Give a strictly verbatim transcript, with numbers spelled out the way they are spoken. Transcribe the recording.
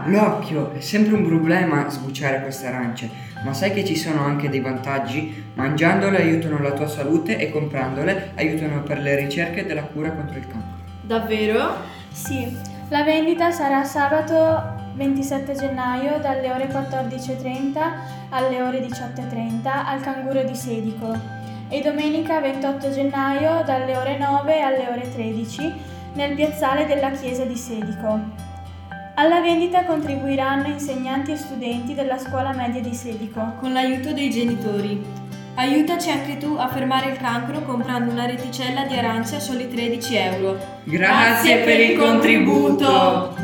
Ah, l'occhio! È sempre un problema sbucciare queste arance, ma sai che ci sono anche dei vantaggi? Mangiandole aiutano la tua salute e comprandole aiutano per le ricerche della cura contro il cancro. Davvero? Sì, la vendita sarà sabato ventisette gennaio dalle ore quattordici e trenta alle ore diciotto e trenta al Canguro di Sedico e domenica ventotto gennaio dalle ore nove alle ore tredici nel piazzale della chiesa di Sedico. Alla vendita contribuiranno insegnanti e studenti della scuola media di Sedico. Con l'aiuto dei genitori. Aiutaci anche tu a fermare il cancro comprando una reticella di arance a soli tredici euro. Grazie per il contributo!